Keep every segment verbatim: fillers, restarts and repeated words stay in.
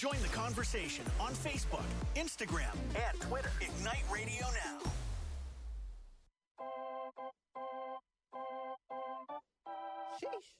Join the conversation on Facebook, Instagram, and Twitter. Ignite Radio Now. Sheesh.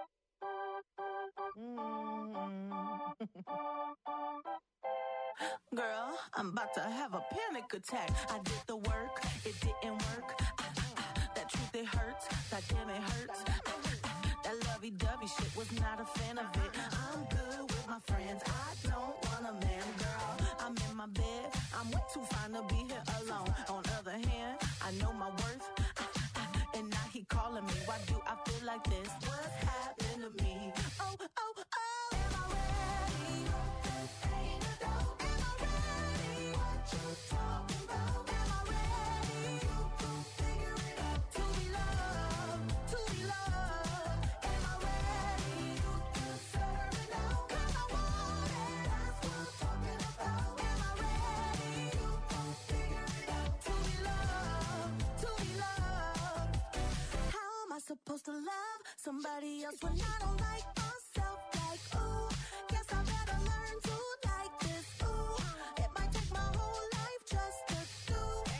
Girl, I'm about to have a panic attack. I did the work, it didn't work. Ah, ah, ah, that truth, it hurts. That damn, it hurts. Ah, ah, ah, that lovey-dovey shit, was not a fan of it. I'm good with my friends. I don't want a man, girl. I'm in my bed. I'm way too fine to be here alone. On the other hand, I know my worth. Ah, ah, and now he calling me. Why do I feel like this? What's happened to me? Oh, oh, oh. Am I ready? Ain't a dope. Talking about, am I ready to figure it out? To be loved, to be loved. Am I ready to serve it now? 'Cause I want it, that's what I'm talking about. Am I ready to figure it out? To be loved, to be loved. How am I supposed to love somebody else when I don't like myself? Like, ooh, guess I better learn to like this. Ooh, it might take my whole life just to do.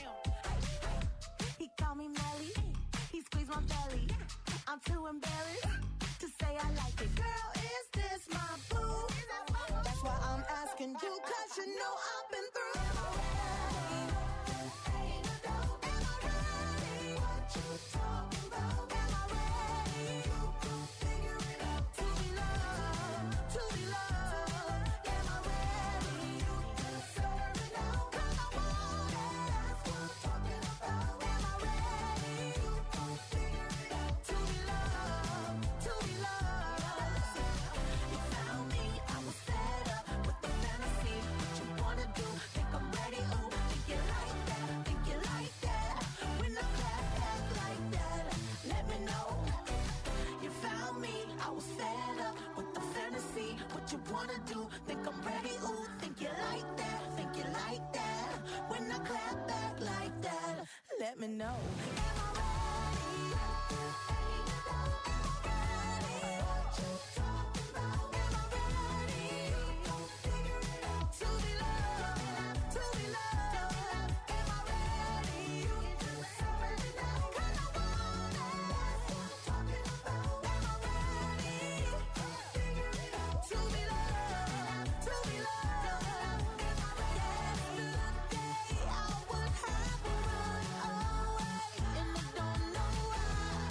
He called me Melly, he squeezed my belly. I'm too embarrassed to say I like it. Girl, is this my boo? That's why I'm asking you, 'cause you know I've been through. Am I ready? Ain't a dope. Am I ready? What you talking about? Am I ready to figure it out? To be loved, to be loved. Am I ready to serve it now? 'Cause I want it, that's what I'm talking about. Am I ready to figure it out? To be loved, to be loved. You found me, I was fed up with the fantasy. What you wanna do? Think I'm ready? Ooh, think you like that? Think you like that? When the clap act like that, let me know. You found me, I was fed up with the fantasy. What you wanna do? Think I'm ready? Ooh, think you like that? Think you like that? When I clap back like that, let me know. Am I ready? Ain't a doubt. Am I ready? What you talking about? Am I ready? Figure it out. To be loved, to be loved. Am I ready? To serve it now? 'Cause I want it. That's what I'm talking about. Am I ready? Figure it out. To be loved, to be loved. Am I ready? Yesterday I would have run away, and I don't know why.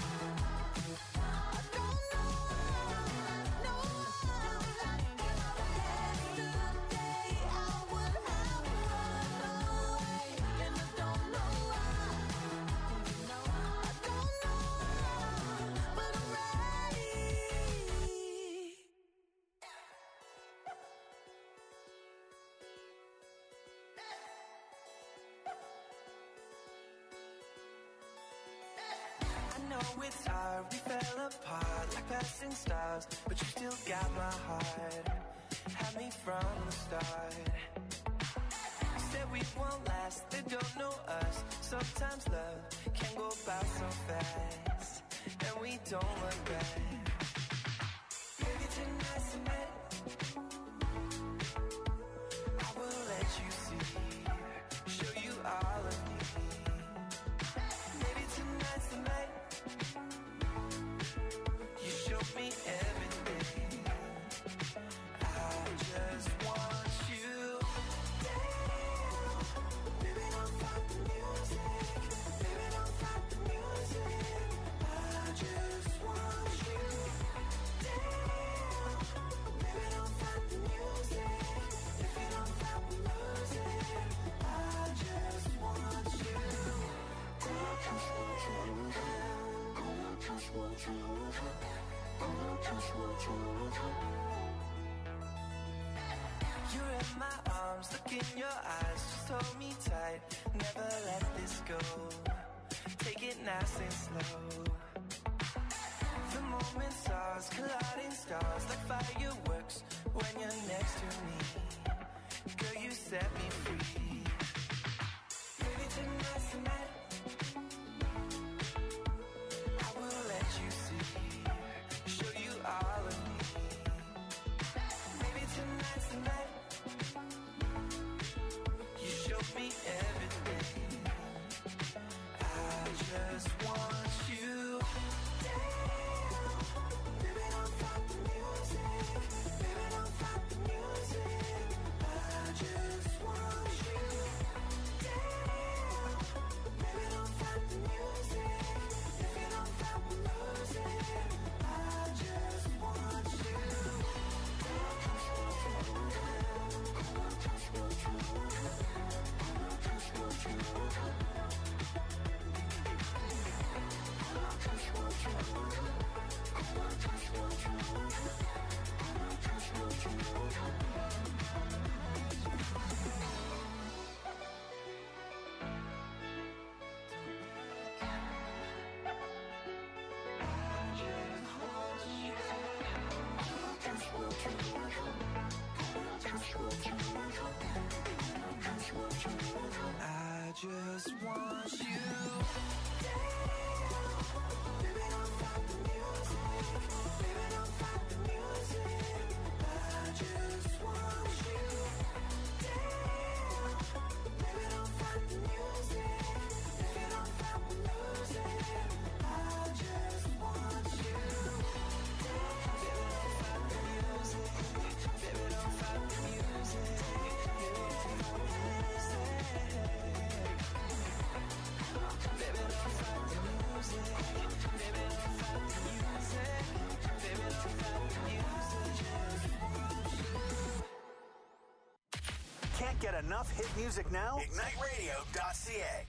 I don't know why. No why. Yesterday I would have run away, and I don't know why. I don't know why, but I'm ready. I know it's hard, we fell apart like passing stars, but you still got my heart. Had me from the start. You said we won't last, they don't know us. Sometimes love can go by so fast, and we don't look back. Maybe tonight's the night I will let you see, show you all of me. Maybe tonight's the night you show me everything. I just want you. Damn, baby, don't fight the music. Baby, don't fight the music. I just want you. Damn, baby, don't fight the music. If you don't fight the music, I just want you. I just want you. I just want you. I just want you. You're in my arms, look in your eyes, just hold me tight, never let this go. Take it nice and slow. The moment stars, colliding stars, like fireworks when you're next to me. Girl, you set me free. Maybe tonight's the night I will let you see, show you all of me. Maybe tonight's the night get enough hit music now? ignite radio dot c a.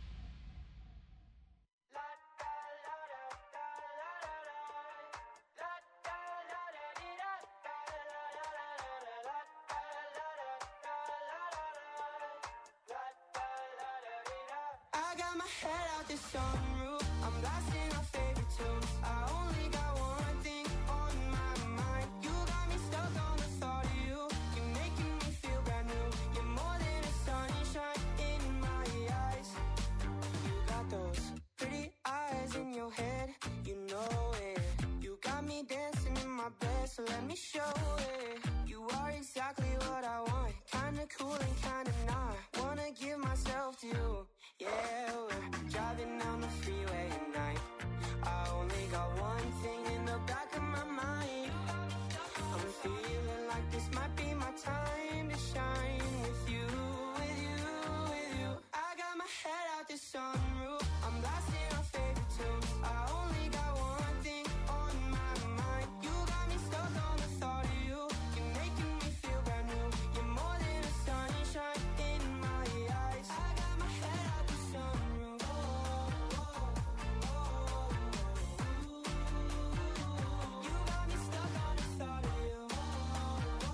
I got my head out the sunroof. I'm blasting our favorite tunes. I only got one thing on my mind. You got me stuck on the thought of you. You're making me feel brand new. You're more than a sunshine in my eyes. You got those pretty eyes in your head. You know it. You got me dancing in my bed, so let me show it. You are exactly what I want. Kinda cool and kinda not. Wanna give myself to you. Yeah, we're driving down the freeway at night. I only got one thing in the back of my mind. I'm feeling like this might be my time to shine with you, with you, with you. I got my head out the sunroof. I'm blasting our favorite tunes. I only got one thing on my mind. You got me stuck on the thought of you. You're making me feel brand new. You're more than a sunshine in my eyes. I got my head out the sunroof. Oh, oh, oh, oh. You got me stuck on the thought of you. Oh, oh,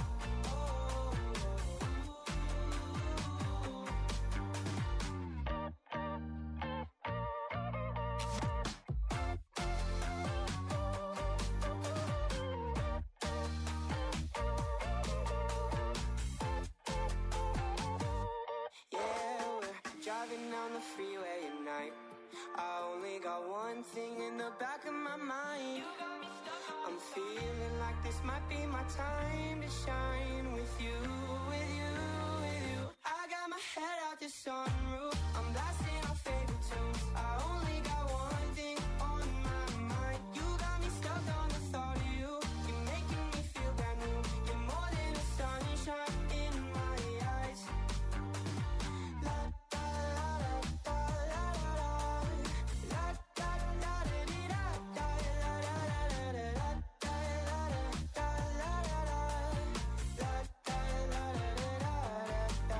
yeah, we're driving down the freeway at night. I only got one thing in the back of my mind. I'm feeling like this might be my time to shine with you, with you, with you. I got my head out the sunroof. I'm blasting our favorite tunes. I only got one thing on my mind. You got me stuck on the thought of you. You're making me feel brand new. You're more than a sunshine in my eyes. La da la da la la la da da da dee da da la la la la la da la da la la la la da la la la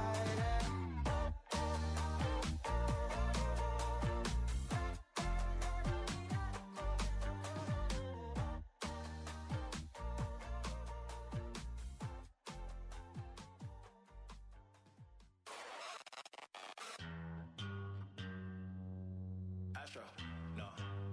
Astro, no.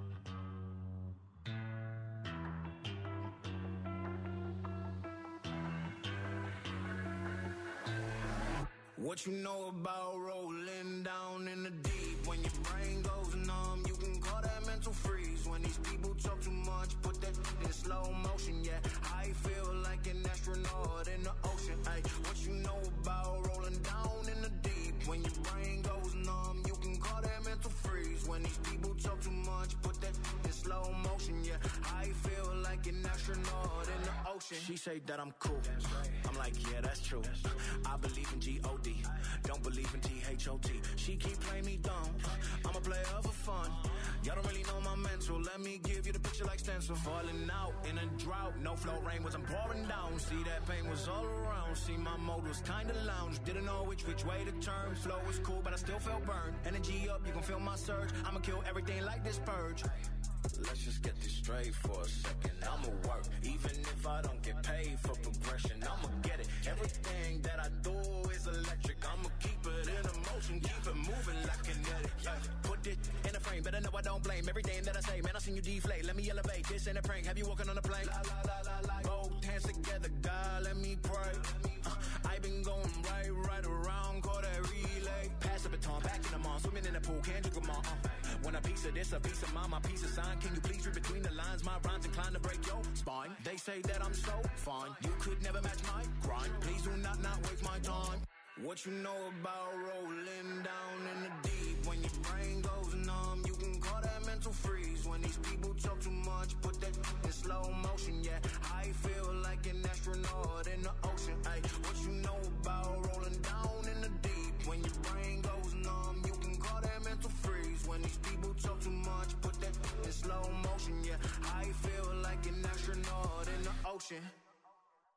What you know about rolling down in the deep? When your brain goes numb, you can call that mental freeze. When these people talk too much, put that in slow motion, yeah. I feel like an astronaut in the ocean, ay. What you know about rolling down in the deep? When your brain goes numb, you can call that mental freeze. When these people talk too much, put that in slow motion, yeah. I feel like an astronaut in the ocean. She say that I'm cool. I'm like, yeah, that's true. I believe in G O D, don't believe in T H O T. She keep playing me dumb. I'm a player for fun. Y'all don't really know my mental. Let me give you the picture like stencil. Falling out in a drought. No flow rain wasn't pouring down. See, that pain was all around. See, my mode was kinda lounge. Didn't know which which way to turn. Flow was cool, but I still felt burned. Energy up, you can feel my surge. I'ma kill everything like this purge. Let's just get this straight for a second. I'ma work, even if I don't get paid for progression. I'ma get it. Everything that I do is electric. I'ma keep it in motion, keep it moving like kinetic. Yeah. Put it in a frame, better know I don't blame everything that I say. Man, I seen you deflate. Let me elevate. This ain't a prank. Have you walking on a plane? La, la, la, la, la. Both hands together, God, let me pray. Uh, I been going right, right around, call that relay. Pass the baton, back in the mall, swimming in the pool, can't drink them all. Uh. When a piece of this, a piece of mine, my piece of sign. Can you please read between the lines? My rhymes inclined to break your spine. They say that I'm so fine. You could never match my grind. Please do not not waste my time. What you know about rolling down in the deep? When your brain goes numb, you can call that mental freeze. When these people talk too much, put that in slow motion. Yeah, I feel like an astronaut in the ocean. Ay, what you know about rolling down in the deep? When your brain goes numb, you can call that mental freeze. When these people talk too much, put that in slow motion. Yeah, I feel like an astronaut in the ocean.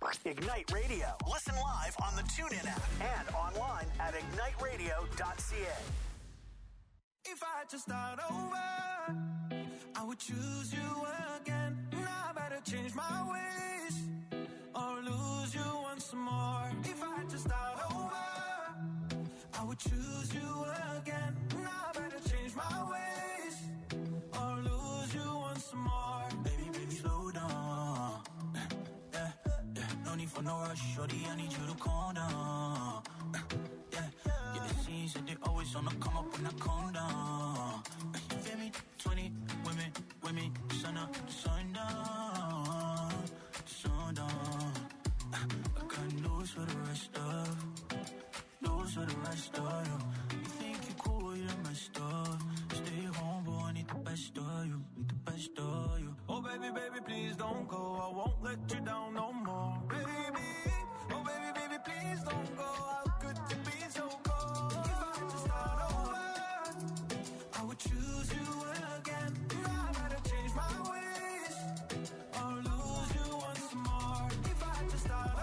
Ignite Radio. Listen live on the TuneIn app and online at ignite radio dot c a. If I had to start over, I would choose you again. Now I better change my ways or lose you once more. If I had to start over, I would choose you again. Now I better change my ways or lose you once more. Baby, baby, slow down. Yeah, yeah, no need for no rush, shorty, I need you to calm down. Yeah, yeah, the scenes that they always on the come up when I calm down. You feel me? twenty women, women, sun up, sun down, sun down. I got news for the rest of, news for the rest of you. You think you cool, you're messed up. Stay home, but I need the best of you, need the best of you. Oh baby, baby, please don't go. I won't let you down no more, baby. Oh baby, baby, please don't go. How could you be so cold? If I had to start over, I would choose you again. Now I gotta change my ways or lose you once more. If I had to start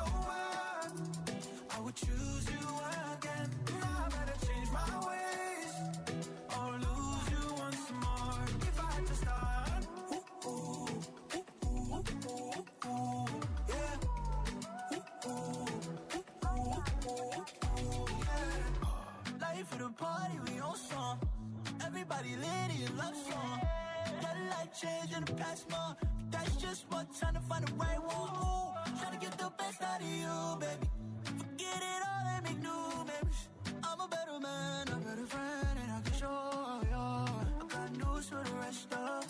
over, I would choose you again. Now I gotta change my ways or lose you once more. If I had to start, ooh, ooh, ooh, ooh, ooh, ooh, yeah. Ooh, ooh, ooh, ooh, ooh, yeah. Life of the party, we on song. Everybody lit in love song. Got a life change in the past month. That's just what trying to find the right one. Ooh, trying to get the best out of you, baby. Forget it all and make new memories. I'm a better man, a better friend, and I can show you. I got news for the rest of,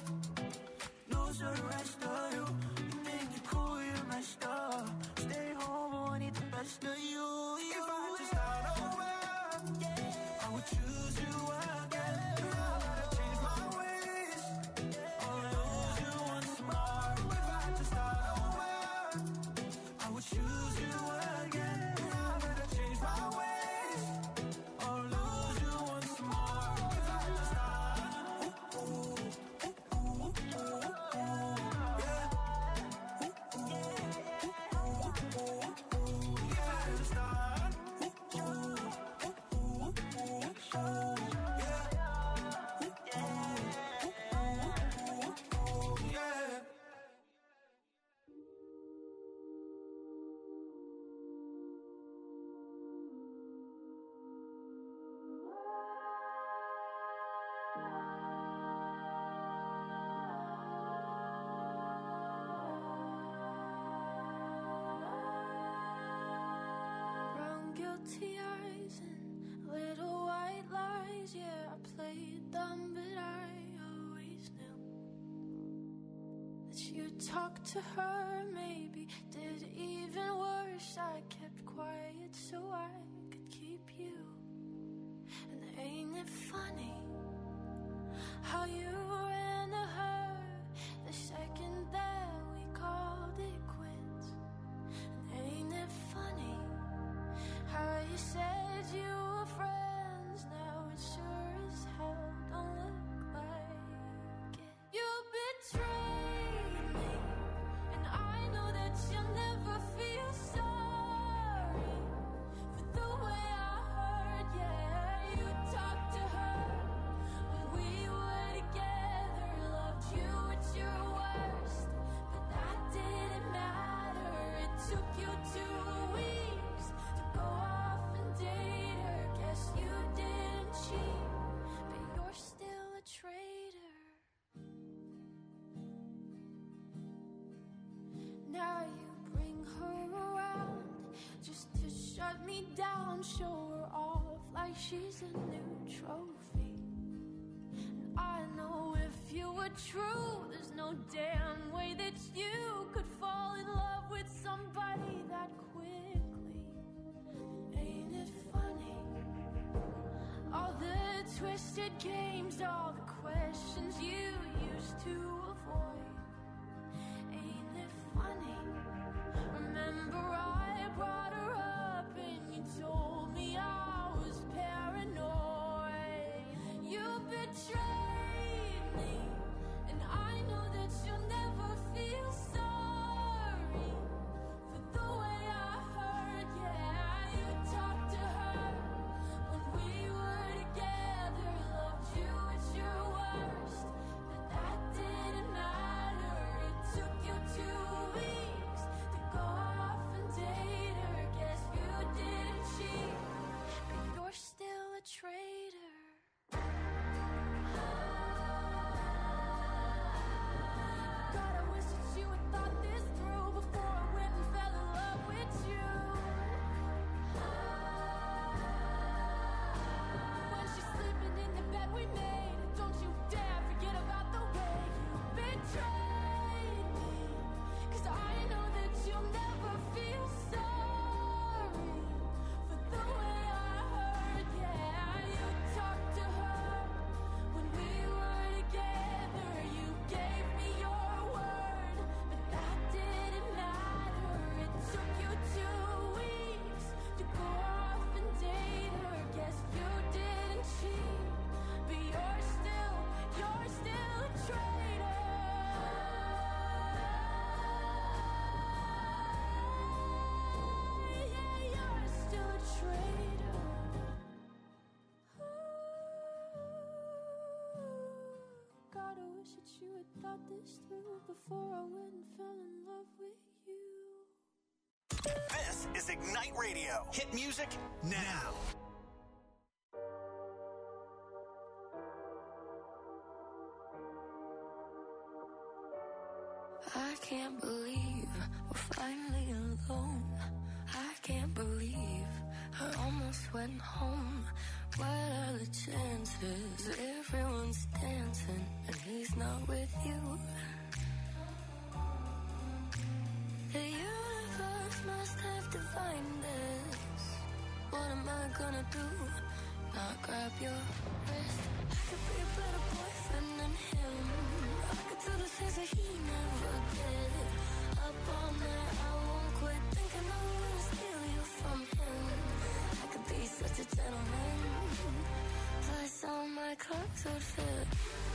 news for the rest of you. You think you're cool, you're messed up. Stay home, but I need the best of you. If I had to start over, yeah, I would choose you again. Now I gotta change my ways or lose you once more. If I had to start over, I would choose you again. Now I gotta change my ways or lose you once more. If I had to start, ooh, ooh, ooh, ooh, ooh, ooh, yeah. Ooh, ooh, ooh, ooh, ooh, ooh. If I had to start, ooh, ooh, ooh, ooh, ooh, ooh, yeah. Ooh, ooh, ooh, ooh, ooh, yeah. Brown guilty eyes and little white lies. Yeah, I played them, but I always knew that you talked to her. Maybe did even worse. I kept quiet so I could keep you. And ain't it funny how you ran to her the second that we called it quits? And ain't it funny how you said you were friends? Now it sure as hell don't look like it. You betrayed me, and I know that you'll never feel sorry for the way I heard. Yeah, you talked to her when we were together, loved you at your worst, but that didn't matter. It took you two weeks to go off and date her. Guess you didn't cheat, but you're still a traitor. Now you bring her around just to shut me down, show her off like she's a new trophy. And I know if you were true, there's no damn way that you could fall in love with somebody that quickly. Ain't it funny? All the twisted games, all the questions you used to avoid. Ain't it funny? Remember I brought her up and you told me I was paranoid. You betrayed me, and I know that you'll never feel sorry for the way This is Ignite Radio. Hit music now. I can't believe we're finally alone. I can't believe I almost went home. What are the chances? Everyone's dancing and he's not with you. The universe must have divined this. What am I gonna do? Not grab your wrist. I could be a better boyfriend than him. I could do the things that he never did. Up all night, I won't quit thinking I'm gonna steal you from him. I could be such a gentleman. Plus all my clothes would fit.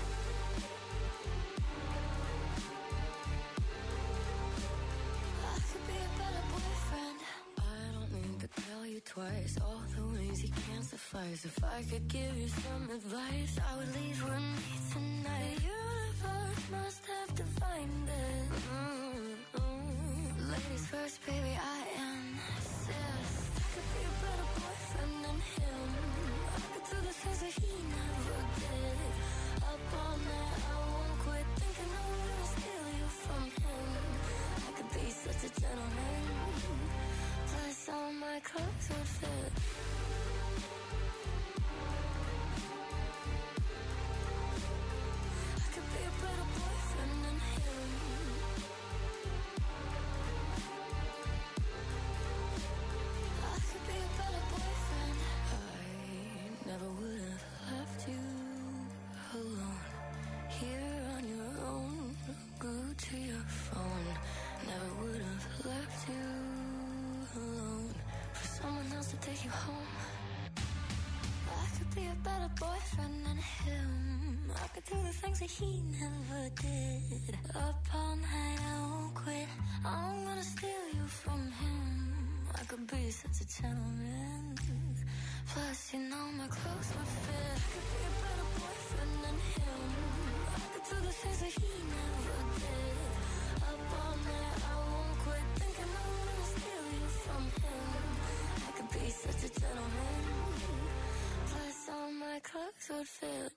I could be a better boyfriend. I don't need to tell you twice all the ways he can't suffice. If I could give you some advice, I would leave with me tonight. The universe must have divined it. Mm-hmm. Ladies first, baby, I insist. I could be a better boyfriend than him. I could do the things that he never did. Up all night, I won't quit thinking I'm gonna steal you from him. I could be such a gentleman. Plus all my clothes would fit. I could be a better boyfriend than him. I could be a better boyfriend. I never would have left you alone. Here on your own, glued to your phone. Never would have left you alone for someone else to take you home. I could be a better boyfriend than him. I could do the things that he never did. Up all night, I won't quit. I'm gonna steal you from him. I could be such a gentleman. Plus, you know my clothes would fit. I could be a better boyfriend than him. I could do the things that he never did. Up all night, I won't quit thinking I'm gonna steal you from him. I could be such a gentleman. Plus, all my clothes would fit.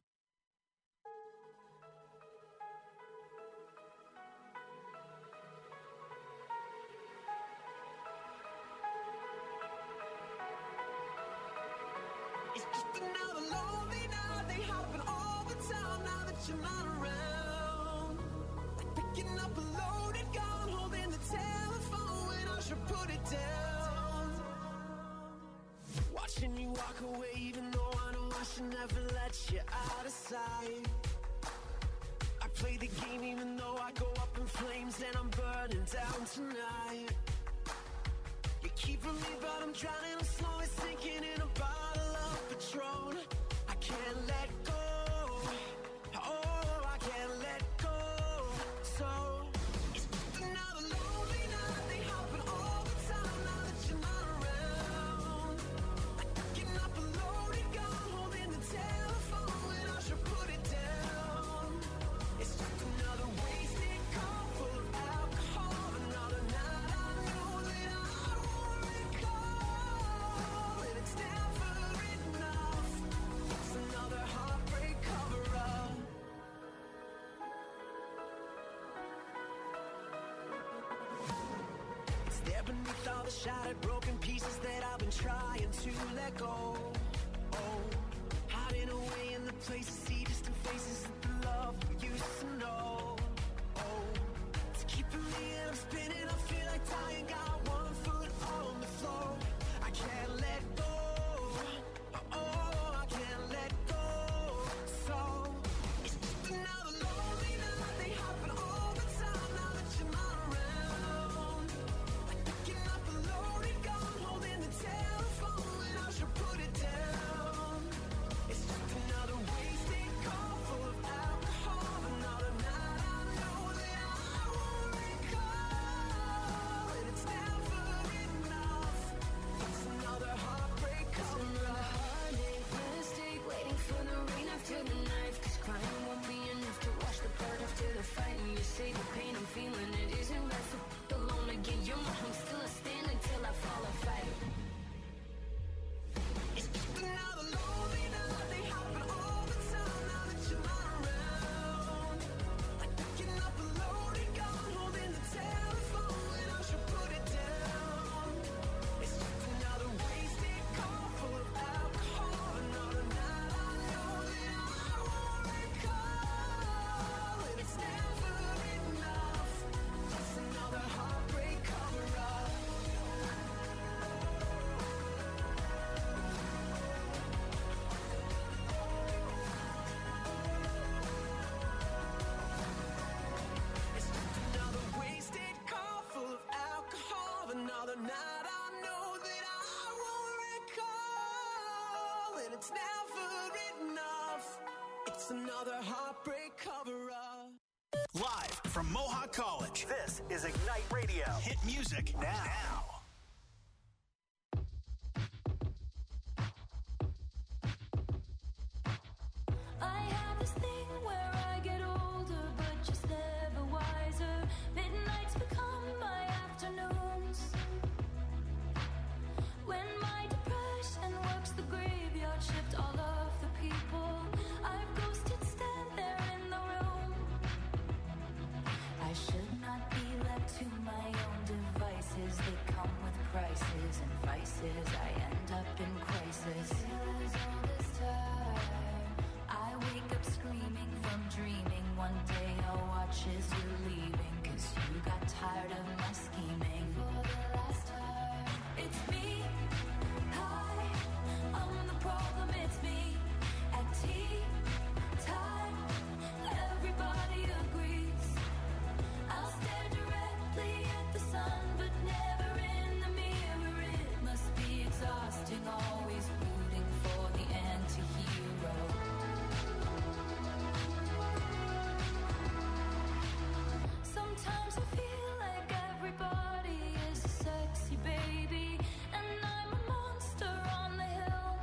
It's just another lonely night. They happen all the time now that you're not around. Like picking up a loaded gun, holding the telephone when I should put it down. Watching you walk away, even though I know I should never let you out of sight. I play the game even though I go up in flames and I'm burning down tonight. You keep from me, but I'm drowning, I'm slowly sinking in a bottle of Patron. I can't let go. Oh, I can't let go. So it's just another lonely night. They happen all the time now that you're not around. Like picking up a loaded gun, holding the telephone when I should put it down. It's just another wasted call full of alcohol. Another night I know that I won't recall. And it's never enough. It's another heartbreak cover-up. It's there beneath all the shattered, broken pieces that I've been trying to let go. Oh, hiding away in the places, see distant faces of the love we used to know. Oh, it's keeping me and I'm spinning. I feel like dying, got one foot on the floor. I can't let go. Oh, I can't let go. So it's just another lonely night. They happen all the time now that you're not around. Like picking up a loaded gun, holding the telephone when I should put it down. It's just another wasted call full of alcohol. Another night I know that I won't recall. And it's never it's never enough. It's another heartbreak cover-up. Live from Mohawk College, this is Ignite Radio. Hit music now. now. I have this thing where I get older, but just never wiser. Midnights become my afternoons. When my depression works the graveyard shift, all of the people I've ghosted stand there in the room. I should not be left to my own devices. They come with prices and vices. I end up in crisis. Still as all this time, I wake up screaming from dreaming. One day I'll watch as you're leaving, 'cause you got tired of my scheming. For the last time, it's me. Hi, I'm the problem, it's me. At tea time, everybody agrees. I'll stare directly at the sun, but never in the mirror. It must be exhausting, always rooting for the anti-hero. Sometimes I feel like everybody is a sexy baby, and I'm a monster on the hill.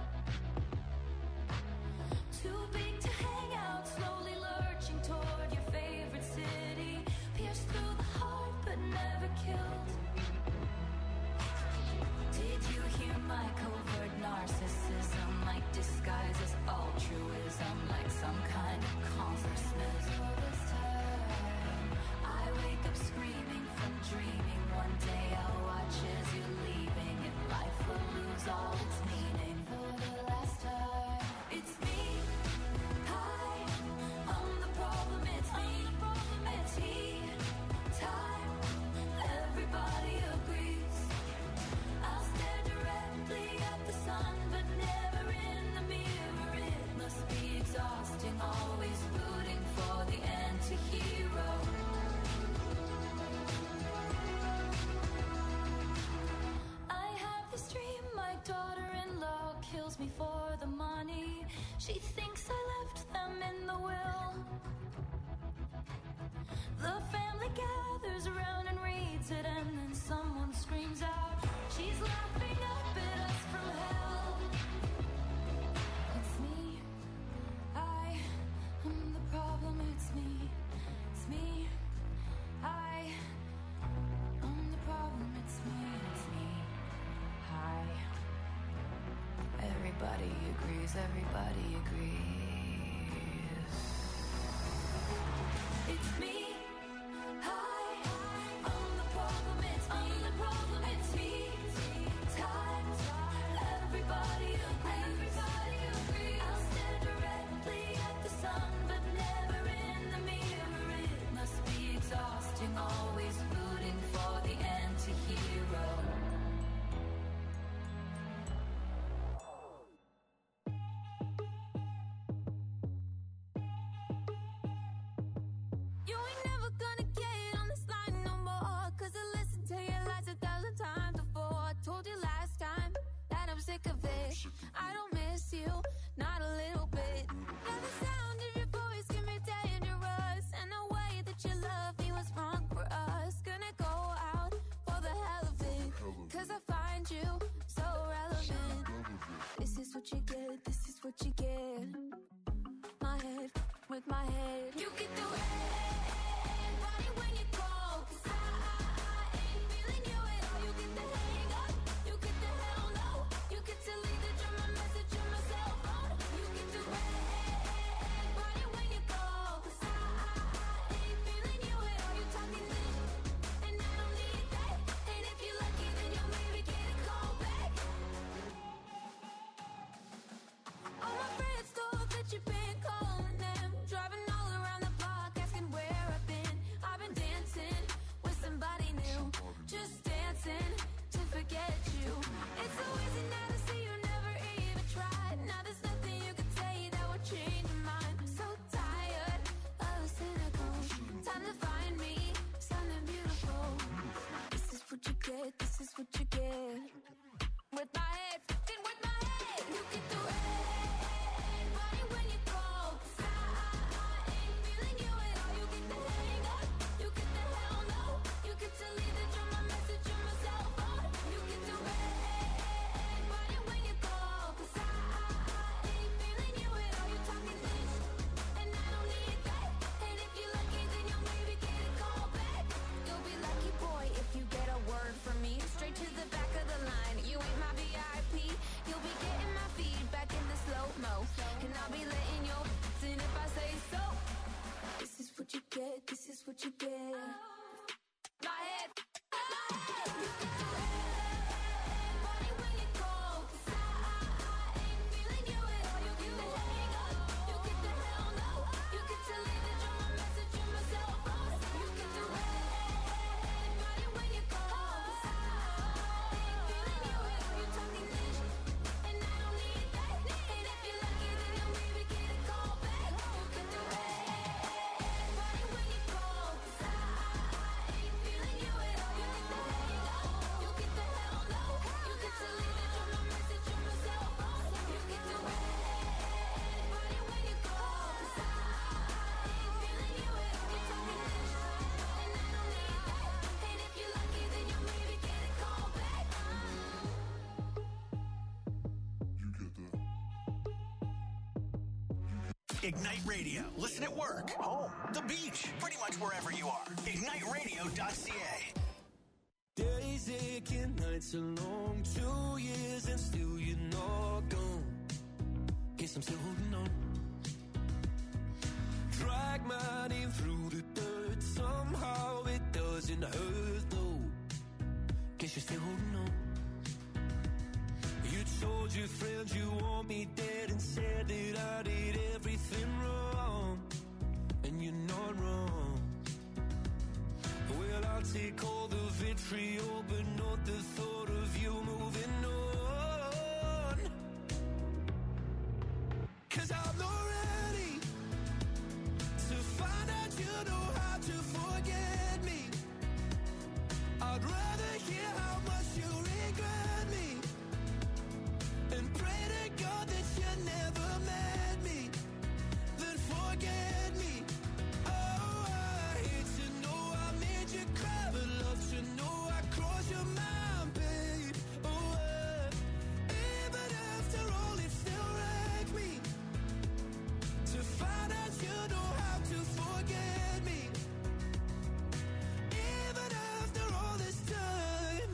Too big to hang out, slowly lurching toward your favorite city. Pierced through the heart, but never killed. Did you hear my covert narcissism? Like disguises altruism, like some kind of consciousness. All this time, I wake up screaming from dreaming. One day I'll watch as you're leaving, and life will lose all its meaning. For the last time, it's me. Hi, I'm the problem, it's me. At tea time, everybody agrees. I'll stare directly at the sun, but never in the mirror. It must be exhausting, always rooting for the anti-hero. I have this dream, my daughter-in-law kills me for the money. She thinks I left them in the will. The family gathers around and reads it, and then someone screams out, she's laughing up at us from hell. It's me. I am the problem, it's me. It's me. I am the problem, it's me. It's me. Hi. Everybody agrees, everybody agrees. It's me. Hi, I'm the problem, it's me. I'm the problem, it's me. Time, everybody agrees. Everybody agrees. I'll stare directly at the sun, but never in the mirror. It must be exhausting, always rooting for the anti-hero. You ain't never gonna get on this line no more, 'cause I listened to your lies a thousand times before. I told you last time that I'm sick of it. I don't miss you, not a little bit. Now the sound of your voice can be dangerous, and the way that you love me was wrong for us. Gonna go out for the hell of it, 'cause I find you so relevant. This is what you get, this is what you get. My head with my head. You get the red body when you call, 'cause I, I, I ain't feeling you at all. You get the hang up, you get the hell no. You get to leave the drama message on my cell phone. You get the red body when you call, 'cause I, I, I ain't feeling you at all. You talking this, and I don't need that. And if you're lucky, then you'll maybe get a call back. All my friends thought that you've been calling them, driving all around the block, asking where I've been. I've been dancing with somebody new, just dancing to forget you. It's so easy now to see you never even tried. Now there's nothing you can say that would change your mind. So tired of the cynical. Time to find me something beautiful. This is what you get, this is what you get. With my head, fucking with my head. You get the red Ignite Radio. Listen at work, home, the beach, pretty much wherever you are. ignite radio dot c a. Days aching, nights are long, two years and still you're not gone. Guess I'm still holding on. Drag my name through the dirt, somehow it doesn't hurt though. Guess you're still holding on. You told your friends you want me dead and said that I did everything wrong, and you're not wrong. Well, I'll take all the vitriol, but not the thought of you moving on. 'Cause I'm not ready to find out you know how to forget me. I'd rather hear how much you regret me and pray to God that you never met me, then forget me. Oh, I hate to know I made you cry, but love to know I crossed your mind, babe. Oh, uh, even after all, it still wrecked me to find out you know how to forget me. Even after all this time,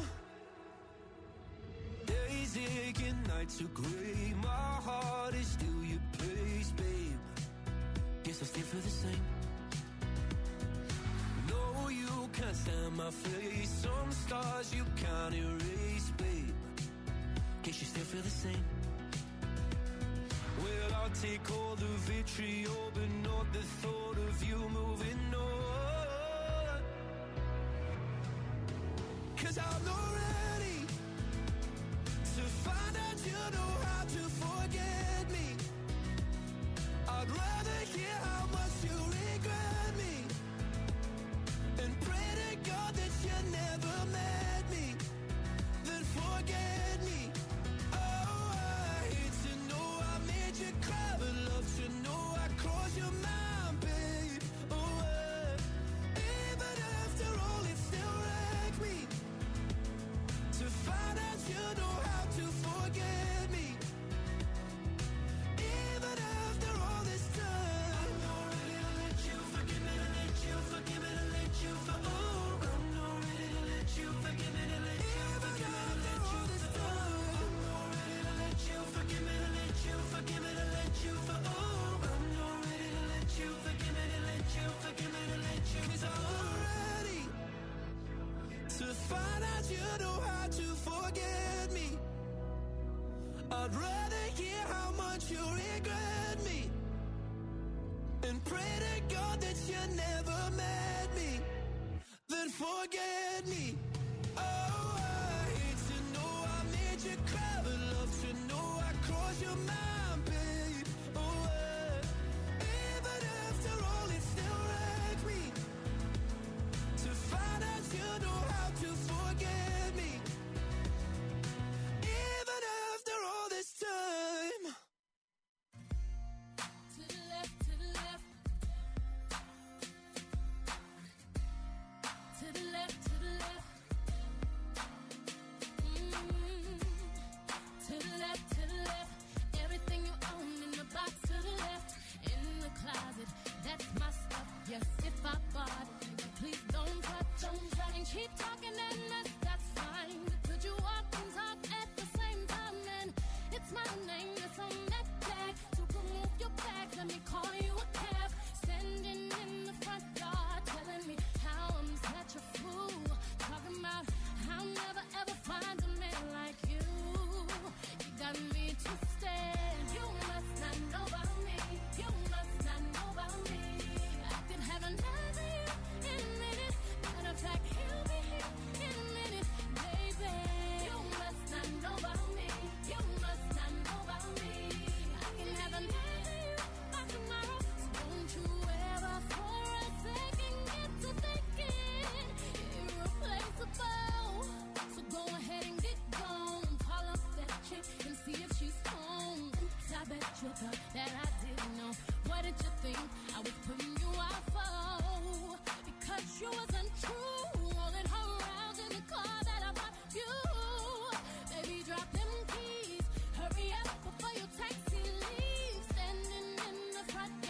days aching, nights are gray. My heart is still your place, babe. Guess I still feel the same. No, you can't stand my face. Some stars you can't erase, babe. Guess you still feel the same. Well, I'll take all the vitriol, but not the thought of you moving on. 'Cause I'm not ready to find out you know how to forget me. I'd rather hear how much you regret me and pray to God that you never met me, then forget me. Oh, I hate to know I made you cry, but love to know I crossed your mind, babe. Oh, uh, even after all, it still wrecked me to find out you know how to forget me. Even after all this time, I'm not ready to let you forgive me, to let you forgive me, to let you for oh, I'm not ready to let you forgive me, to let you forgive me, to let you for oh, I'm not ready to let you forgive me, to let you forgive me, to let you for oh, I'm not ready to let you forgive me, to let you forgive me, to let you 'cause I'm not ready to find out you know how to forget me. I'd rather hear how much you regret me and pray to God that you never met me, then forget me. Oh, I hate to know I made you cry, but love to know I crossed your mind, babe. Oh, uh, even after all, it still wrecked me to find out you know how to forget me. Even after all this time. To the left, to the left. To the left, to the left. Mm. To the left, to the left. Everything you own in the box to the left. In the closet, that's my stuff. Yes, if I bought it, please don't touch, don't touch. And keep talking and that's, that's fine. But could you walk and talk at the same time? And it's my name that's on that tag. To remove your bags, let me call you a cab. Standing in the front yard, telling me how I'm such a fool. Talking about how I'll never ever find a man like you. You got me twisted. You must not know about me. You must not know about me. I could have another you in a minute. Matter of fact, he'll be here in a minute, baby. You must not know about me. You must not know about me. I can have another you by tomorrow. So don't you ever for a second get to thinking irreplaceable. So go ahead and get gone. Call up that chick and see if she's home. Oops, I bet you thought that I didn't know. What did you think I was putting you out for? Because you wasn't true. Rolling her around in the car that I bought you. Baby, drop them keys. Hurry up before your taxi leaves. Standing in the front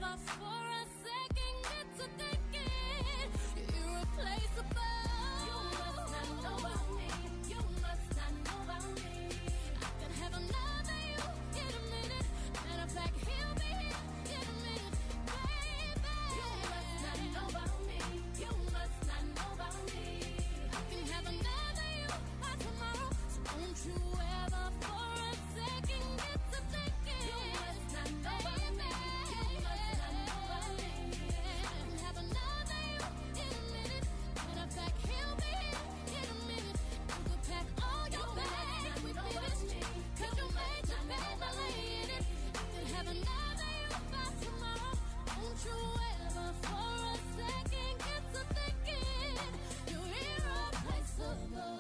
ever for a second get to thinking you're irreplaceable. You must not know about me. You must not know about me. I could have another you in a minute. Matter of fact, he'll be here in a minute, baby. You must not know about me. You must not know about me. I can have another you by tomorrow. So don't you ever for a second get to thinking you must not know about me. You must not know about me. I can have another you in a minute. Matter of fact, he'll be here in a minute. You could pack all your bags, we finished. Cause you made your bed, now lay in it. I could have another you by tomorrow. Don't you ever for a second get to thinking you're irreplaceable.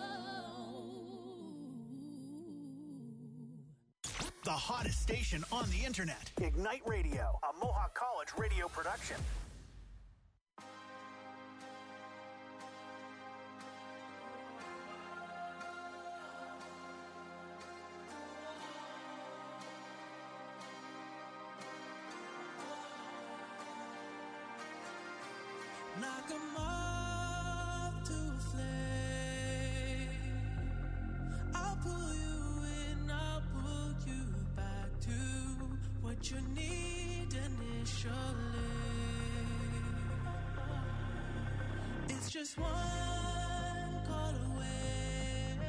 The hottest station on the internet. Ignite Radio, a Mohawk College radio production. Knock 'em off to a flame. I'll pull you in, I'll pull you back to what you need initially. It's just one call away,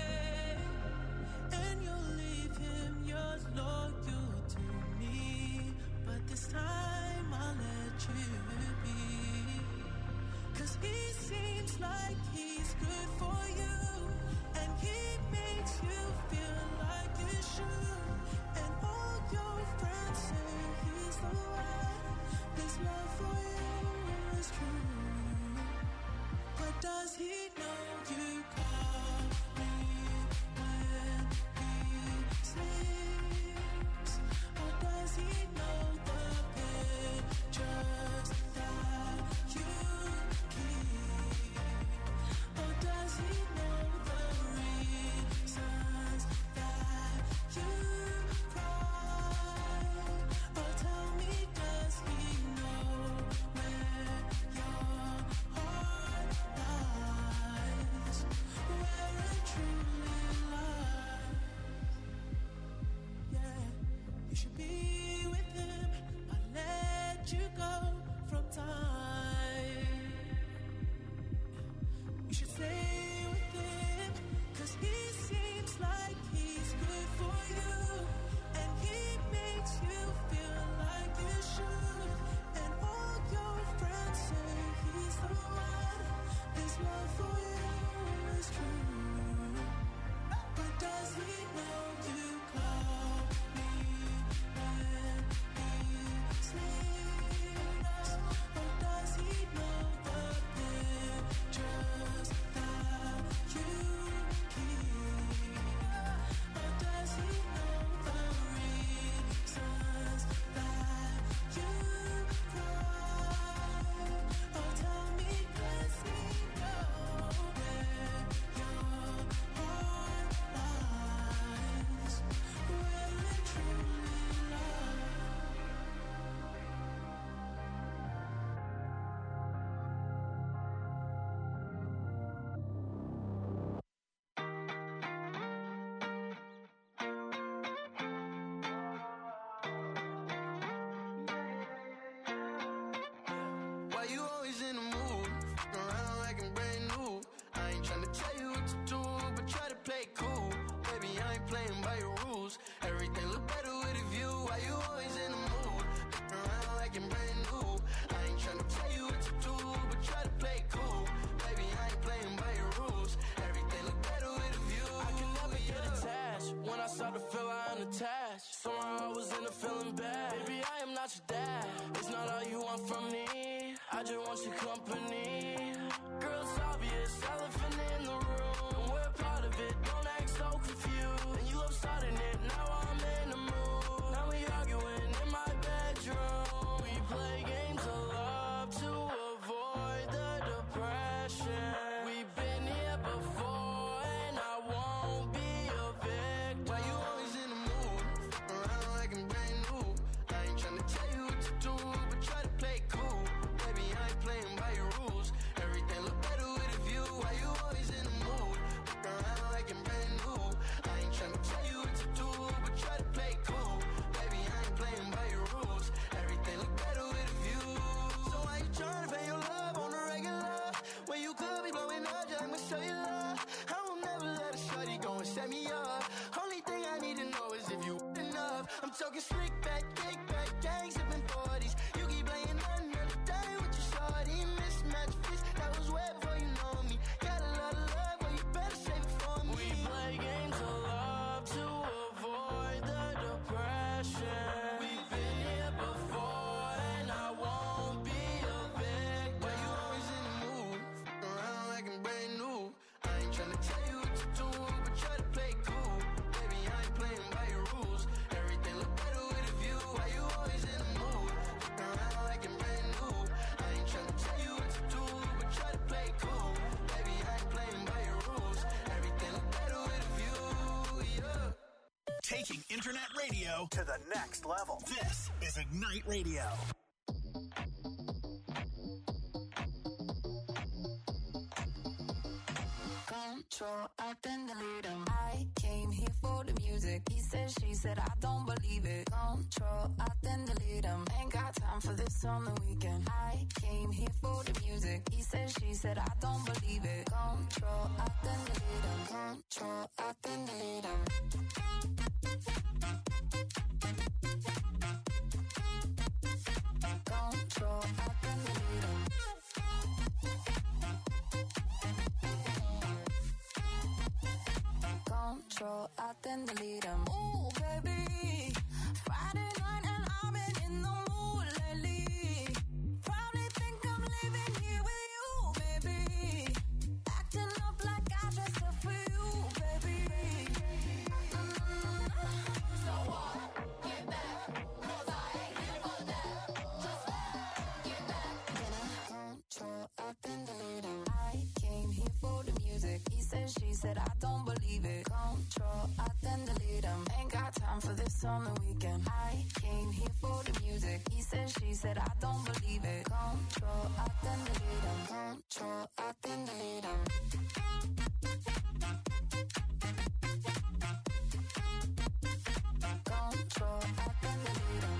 and you'll leave him yours loyal to me. But this time I'll let you be. Cause he seems like he's good for you, and he makes you feel like you should. And all your friends say he's the one. His love for you is true. But does he know you call me when he sleeps? Or does he know the pictures that you keep? Or does he know the reasons that you cry? Or tell me, does he know where your heart lies? Where it truly lies? Yeah, you should be with him. I'll let you go from time. You should stay with him, cause he seems like he's good for you, and he makes you feel like you should. And all your friends say he's the one. His love for you is true. But does he know you call me when he sleeps? Or does he know the pictures that you keep? Or does he know the reasons that you cry? Or tell me, does he know where your heart lies? Where it truly lies? Why you always in the mood? Around like I'm brand new. I ain't tryna tell you what to do, but try to play it cool. Baby, I ain't playing by your rules. Everything look better with a view. Why you always in the mood? Around like I'm brand new. I ain't tryna tell you what to do, but try to play it cool. Baby, I ain't playing by your rules. Everything look better with a view. I can never get attached. When I start to feel I'm unattached, somehow I was in a feeling bad. Baby, I am not your dad. It's not all you want from me. I just want your company. Girl, it's obvious, elephant in the room, and we're part of it. Don't act so confused. And you love starting it. Now I'm in the mood. Now we arguing in my bedroom. We play games of love to avoid the depression. We've been here before, and I won't be a victim. Why you always in the mood? Around like I'm brand new. I ain't tryna tell you what to do, but light me up. Only thing I need to know is if you enough. I'm talking slick back, kick back, gang sipping forties. You keep playing another day with your shorty. Mismatch fish, that was way before you know me. Got a lot of love, but you better save it for me. We play games of love to avoid the depression. We've been here before, and I won't be a victim. Why you always in the mood? Fuck around like I'm brand new. I ain't tryna tell you what to do, but try to play cool. Baby, I ain't playing by your rules. Everything look better with a view. Why you always in the mood? Fuck around like I'm brand new. I ain't tryna tell you what to do, but try to play cool. Baby, I ain't playing by your rules. Everything look better with a view, yeah. Taking internet radio to the next level. This is Ignite Radio. Control, I then delete him. I came here for the music. He said, she said, I don't believe it. Control, I then delete him. Ain't got time for this on the weekend. I came here for the music. He said, she said, I don't believe it. Control, I then delete him. Control, I then delete him. Control, I then delete him. Control, I then delete him. Ooh, baby, Friday night and I've been in the mood lately. Probably think I'm living here with you, baby. Acting up like I dressed up for you, baby. Mm. So what? Get back, 'cause I ain't here for that. Just get back. Then I control, I then delete him. I came here for the music. He said, she said, I don't believe it. Control, I then delete him. Ain't got time for this on the weekend. I came here for the music. He said, she said, I don't believe it. Control, I then delete him. Control, I then delete him. Control, I then delete him.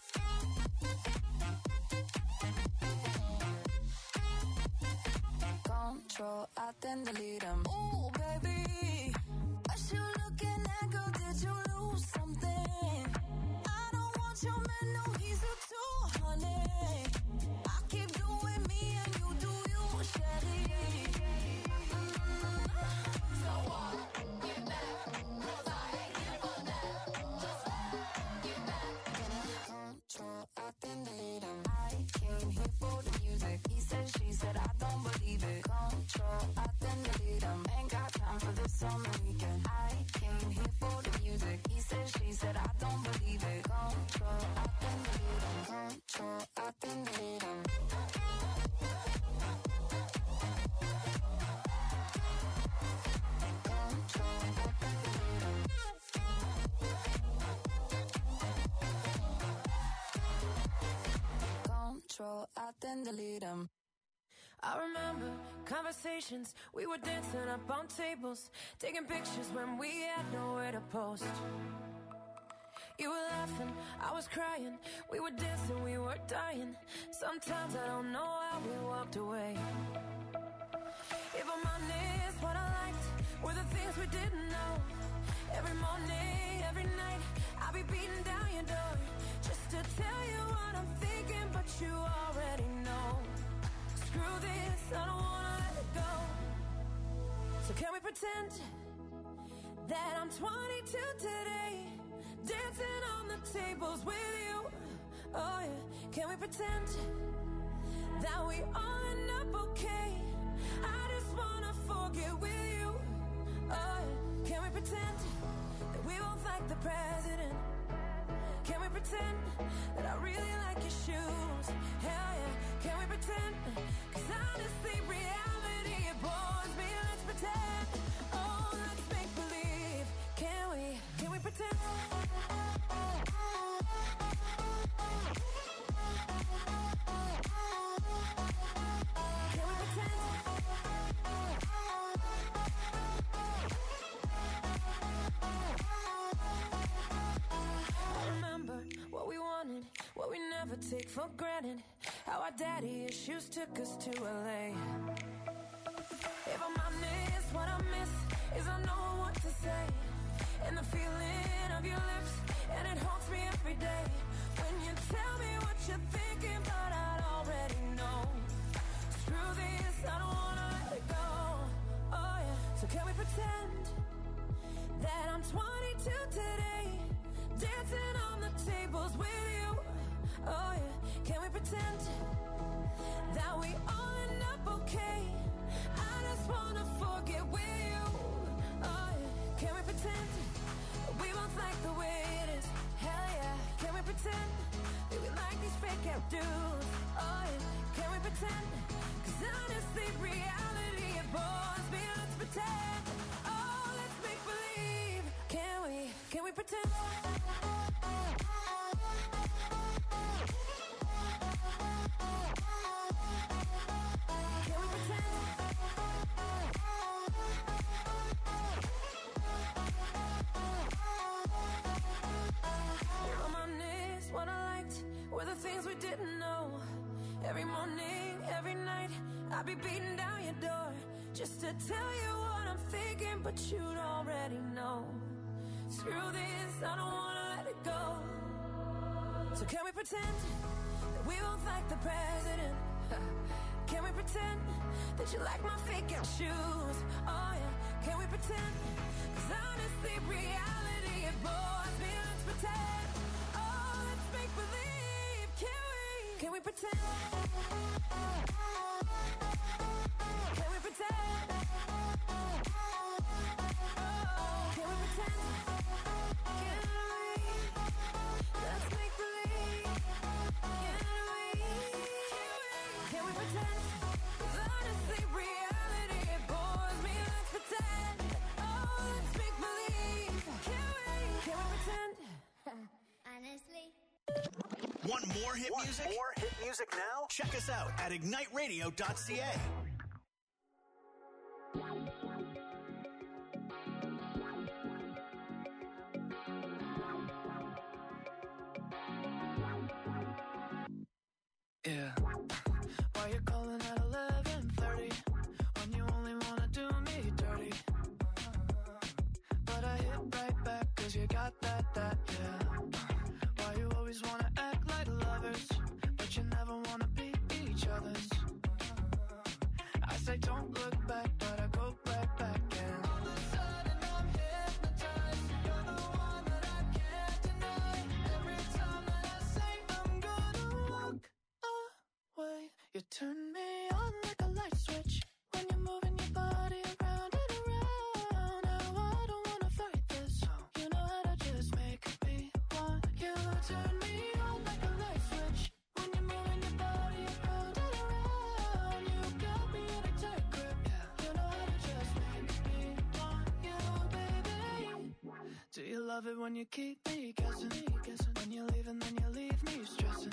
Control, I then delete him. Ooh, baby, what you looking at, girl? Did you lose something? I don't want your man, no, he's a two, honey. I keep doing me and you do you, Shelly. Mm. So what? Get back, 'cause I ain't here for that. Just get back. Then I control, I then delete him. I came here for the music. He said, she said, I don't believe it. Control, I then delete him. Ain't got time for this on the weekend. I came here for the music. He said, she said, I don't believe it. Control, I then delete him. Control, I then delete him. Control, I then delete him. Control, I then delete him. I remember conversations, we were dancing up on tables, taking pictures when we had nowhere to post. You were laughing, I was crying, we were dancing, we were dying. Sometimes I don't know how we walked away. If I'm honest, what I liked were the things we didn't know. Every morning, every night, I'll be beating down your door just to tell you what I'm thinking, but you already know. Screw this, I don't wanna let it go. So can we pretend that I'm twenty-two today, dancing on the tables with you? Oh yeah, can we pretend that we all end up okay? I just wanna forget with you. Oh yeah, can we pretend that we both like the president? Can we pretend that I really like your shoes? Hell yeah, can we pretend? 'Cause honestly, reality, it bores me. Let's pretend. Oh, let's make believe. Can we? Can we pretend? Can we pretend? I remember what we wanted, what we never take for granted. How our daddy issues took us to L A. If I'm honest, what I miss is I know what to say. and the feeling of your lips, and it haunts me every day. When you tell me what you're thinking, but I already know. Screw this, I don't wanna let it go. Oh yeah, so can we pretend that I'm twenty-two today, dancing on the tables with you? Oh yeah, can we pretend that we all end up okay? I just wanna forget with you. Oh yeah, can we pretend we both like the way it is? Hell yeah, can we pretend that we like these fake out dudes? Oh yeah, can we pretend? Cause honestly, reality, it bores me. Let's pretend. Oh, let's make believe. Can we, can we pretend? Can we pretend? Reminisce what I liked were the things we didn't know. Every morning, every night, I'd be beating down your door just to tell you what I'm thinking, but you'd already know. Screw this, I don't wanna let it go. So can we pretend that we both like the president? Can we pretend that you like my fake out shoes? Oh yeah, can we pretend? Cause honestly, reality, it bores me. Let's pretend. Oh, let's make believe. Can we? Can we pretend? Can we pretend? Oh, can we pretend? Can we? Let's make believe. Can we? Can we pretend? Cause honestly, reality, it bores me. Let's pretend. Oh, let's make believe. Can we? Can we pretend? Honestly. Want more hit Want music? More hit music now? Check us out at ignite radio dot c a. Yeah. Why you calling at eleven thirty when you only wanna do me dirty? But I hit right back cause you got that, that, yeah. Why you always wanna act like lovers, but you never wanna be each other's? I say don't look back, but I go right back and all of a sudden I'm hypnotized. You're the one that I can't deny. Every time that I say I'm gonna walk away, you turn me on like a light switch when you're moving your body around and around. Now I don't wanna fight this. You know how to just make me want you. Turn me on like a light switch when you're moving your body around and around. You got me in a tight grip. You know how to just make me want you, baby. Do you love it when you keep me guessing? When you leave and then you leave me stressing.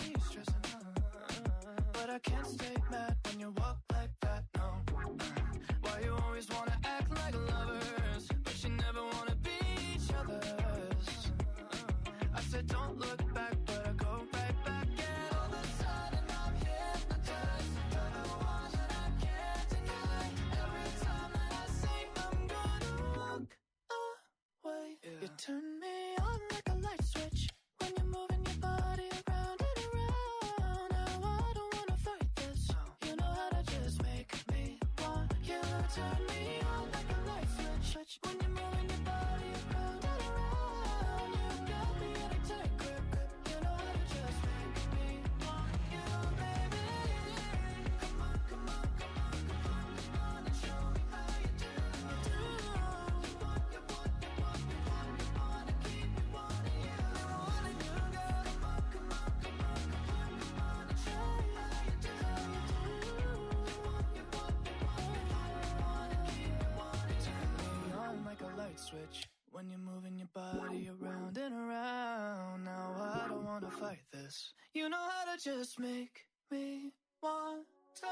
But I can't stay mad when you walk like that, no. Why you always wanna act like lovers, but you never wanna be each other's? I said don't look back, but I go right back and all of a sudden I'm hypnotized. You're the one that I can't deny. Every time that I say I'm gonna walk away, you turn me on like a light switch when you're moving your body around and around. Now I don't wanna fight this. You know how to just make me want you. Turn me on like a light switch when you're moving your body around and around. You got me in a tight grip. You know how to just make me want you, baby. Come on, come on, come on, come on, come on and show me how you do. You want, you want, you want, you want, you want to keep me wanting you. Never wanting you, girl. Come on, come on, come on, come on, come on and show me how you do. You want, you want, you want, you want, you want to keep me wanting you. Turn me on like a light switch when you're moving your body around and around. Now I don't wanna fight this. You know how to just make me want to.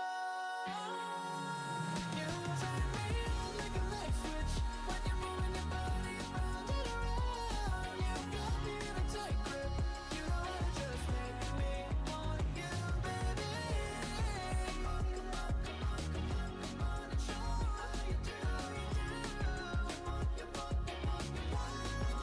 You turn me on like a light switch when you're moving your body around and around. You got me in a tight grip. You know how to just make me want you, baby. Come on, come on, come on, come on, come on and show me how you do. You want, you want, you want, you want, you want, you want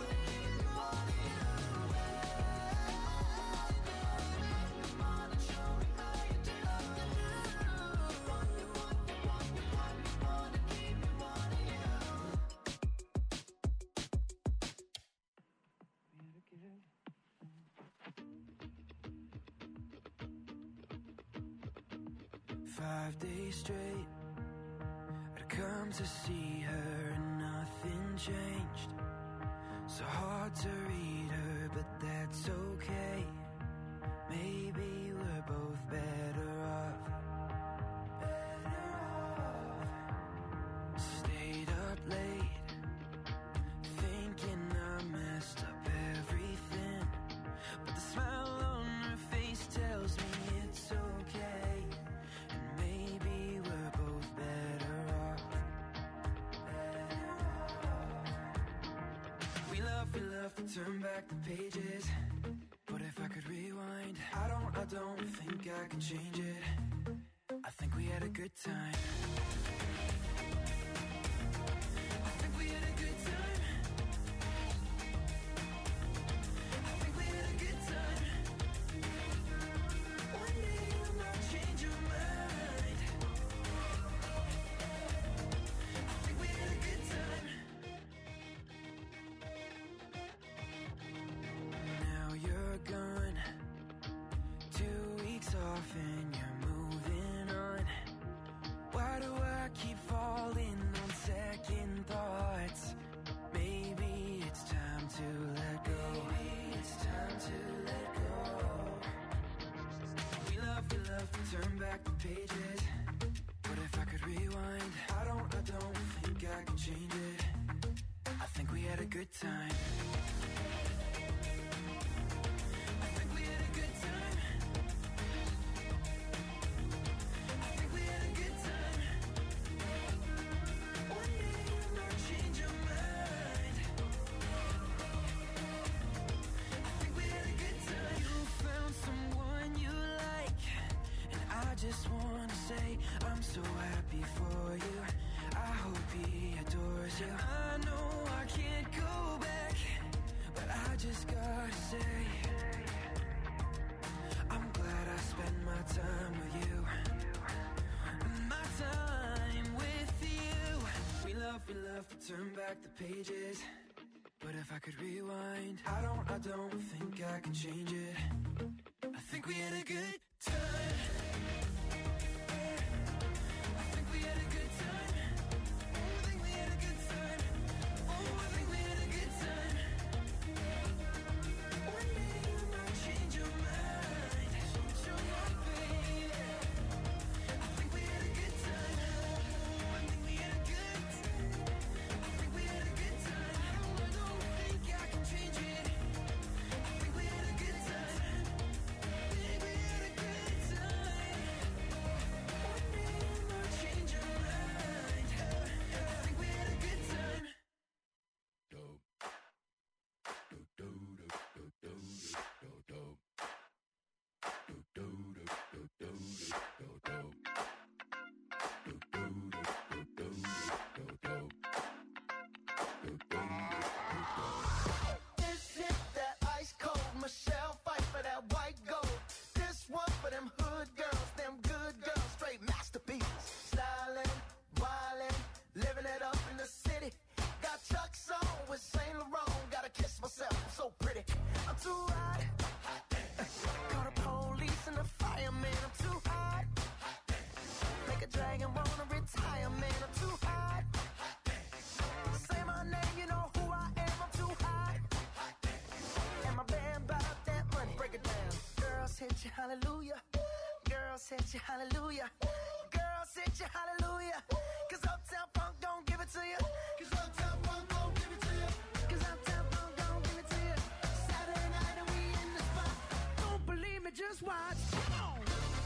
five days straight. I'd come to see her and nothing changed. So hard to read her, but that's okay. Maybe we're both better off. Better off. Stayed up late, thinking I messed up everything. But the smile on her face tells me it's okay. And maybe we're both better off. Better off. We love, we love to turn back the pages. But if I could rewind, I don't, I don't think I could change it. I think we had a good time. I think we had a good time. I think we had a good time. One day you might change your mind. I think we had a good time. Now you're gone, two weeks off and you're moving on. Why do I keep falling on second thoughts? Maybe it's time to let go. Maybe it's time to let go. We love, we love to turn back the pages. But if I could rewind, I don't, I don't think I could change it. I think we had a good time. I think we had a good time. I think we had a good time. One day you might change your mind. I think we had a good time. You found someone you like, and I just wanna say I'm so happy for you. I hope he adores you. I know I can't go back, but I just gotta say I'm glad I spent my time with you. My time with you. We love, we love to turn back the pages. But if I could rewind, I don't, I don't think I can change it. I think we had a good time. I think we had a good time. Oh, I think we had a good time. Oh, I think we had a good time. One day you might change your mind. Change your mind, baby. I think we had a good time. Oh, I think we had a good time. I think we had a good time. I don't think I can change it. I think we had a good time. I think we had a good time. One day you might change your mind. I think we had a good time. This hit that ice cold Michelle fight for that white gold. This one for them hood girls, them good girls, straight masterpieces. Stylin', wildin', living it up in the city. Got Chuck's on with Saint Laurent. Gotta kiss myself, I'm so pretty. I'm too hot. Call the police and the fireman. I'm too hot. Make a dragon wanna retire, man. I'm too hot. Say my name, you know who I am. I'm too hot. And my band bought that money. Break it down. Girls hit you, hallelujah. Girls hit you, hallelujah. Girls hit you, hallelujah. Cause Uptown Funk don't give it to you. Cause Uptown Funk don't give it to you. Cause Uptown Funk don't give it to you. Saturday night and we in the spot. Don't believe me, just watch. Come on.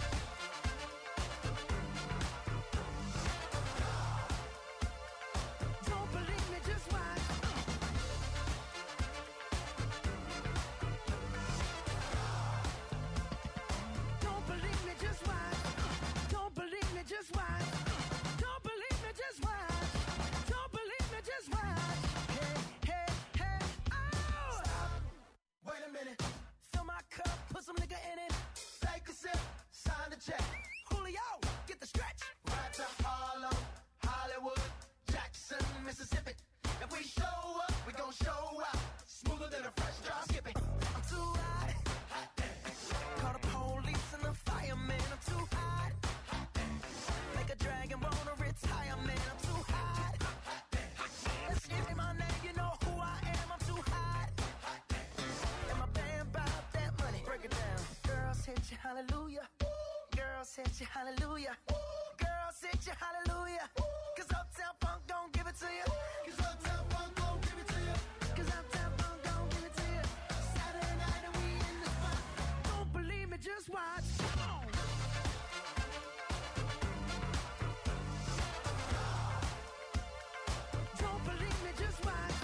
Don't believe me, just watch. Don't believe me, just watch. Don't believe me, just watch. Don't believe me, just watch. Don't believe hallelujah. Girl, set you hallelujah. Girl, set you hallelujah.